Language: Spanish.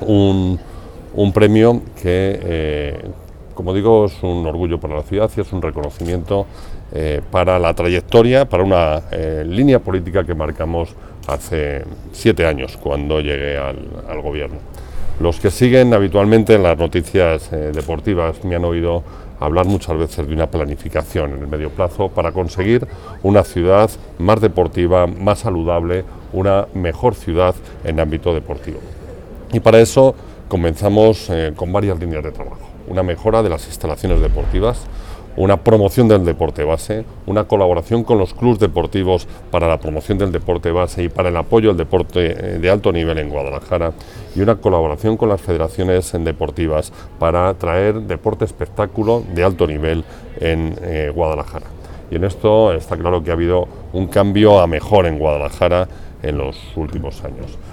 un, un premio que, como digo, es un orgullo para la ciudad y es un reconocimiento para la trayectoria, para una línea política que marcamos hace 7 años, cuando llegué al gobierno. Los que siguen habitualmente las noticias deportivas me han oído hablar muchas veces de una planificación en el medio plazo para conseguir una ciudad más deportiva, más saludable, una mejor ciudad en ámbito deportivo. Y para eso comenzamos con varias líneas de trabajo. Una mejora de las instalaciones deportivas, una promoción del deporte base, una colaboración con los clubes deportivos para la promoción del deporte base y para el apoyo al deporte de alto nivel en Guadalajara, y una colaboración con las federaciones deportivas para traer deporte espectáculo de alto nivel en Guadalajara. Y en esto está claro que ha habido un cambio a mejor en Guadalajara en los últimos años.